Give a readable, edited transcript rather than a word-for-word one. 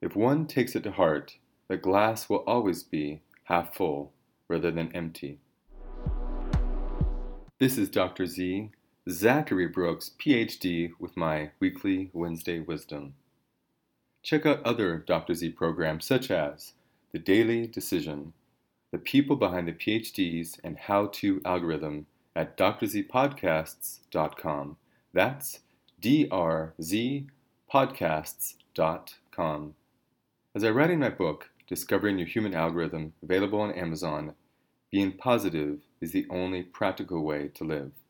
If one takes it to heart, the glass will always be half full rather than empty. This is Dr. Z, Zachary Brooks, PhD, with my weekly Wednesday wisdom. Check out other Dr. Z programs such as The Daily Decision, The People Behind the PhDs, and How To Algorithm at drzpodcasts.com. That's drzpodcasts.com. As I write in my book, Discovering Your Human Algorithm, available on Amazon, being positive is the only practical way to live.